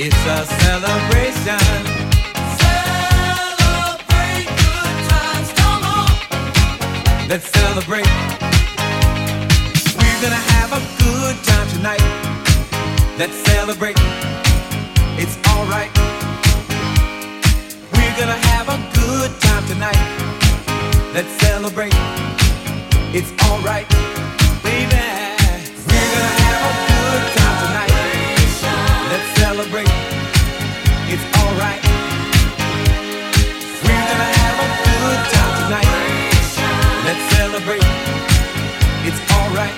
It's a celebration. Celebrate good times, come on. Let's celebrate. We're gonna have a good time tonight. Let's celebrate. It's alright. We're gonna have a good time tonight. Let's celebrate. It's alright, baby. We're gonna have a good time tonight. Let's celebrate. It's alright. We're gonna have a good time tonight. Let's celebrate. It's alright.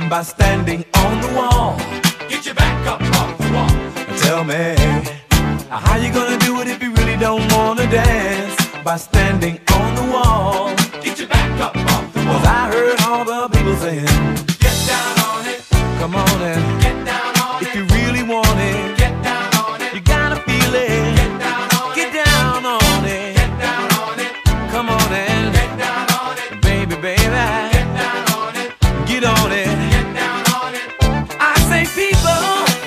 by standing on the wall. Get your back up off the wall. Tell me, how you gonna do it if you really don't wanna dance? By standing on the wall. Get your back up off the wall. 'Cause I heard all the people saying, get down on it. Come on and get down on it. If you really want it, get down on it. You gotta feel it. Get down on it. Get down on it. Get down on it. Come on and get down on it. Baby, baby. Get down on it. Get on it. Get down on it. I say people,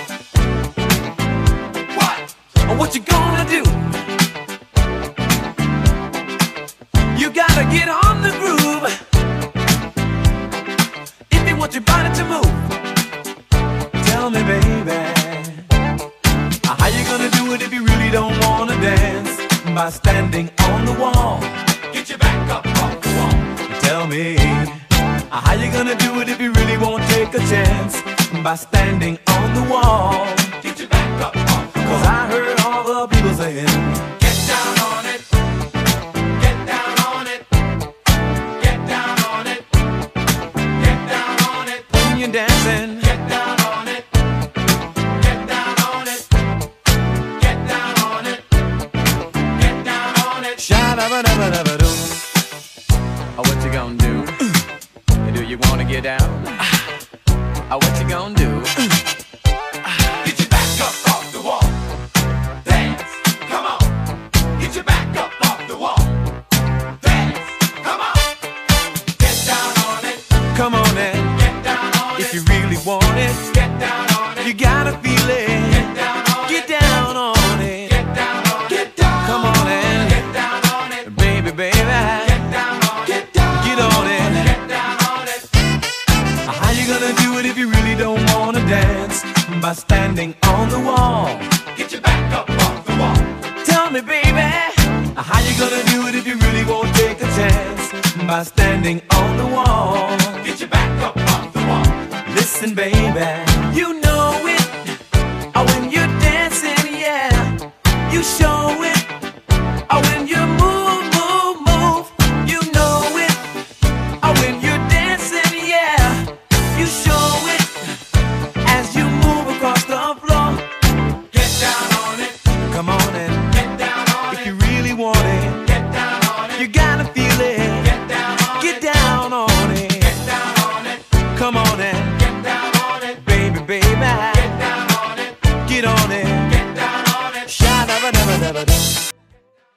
what you gonna do? You gotta get on the groove if you want your body to move. Tell me, baby, how you gonna do it if you really don't wanna dance? By standing on the wall. Get your back up off the wall. Tell me, how you gonna do it if you really won't take a chance? By standing on the wall. Get your back up off the wall. 'Cause I heard all the people saying, get down on it. Get down on it. Get down on it. Get down on it. When you're dancing, get down on it. Get down on it. Get down on it. Get down on it. Sha-da-ba-da-ba-da-ba-doo. Oh, what you gonna do? Do you wanna get down? Oh, what you gonna do? Get your back up off the wall. Dance, come on. Get your back up off the wall. Dance, come on. Get down on it. Come on and get down on it. If you really want it, get down on it. You gotta feel it. Get down on it. Get down on it. Get down on it. Get down. Come on and get down on it. Baby, baby. Get down on it. Get down. Get on it. Get down on it. How you gonna do it if you really don't wanna dance? By standing on the wall. Get your back up off the wall. Tell me, baby, how you gonna do it if you really won't take a chance? By standing on the wall. Get your back up off the wall. Listen, baby,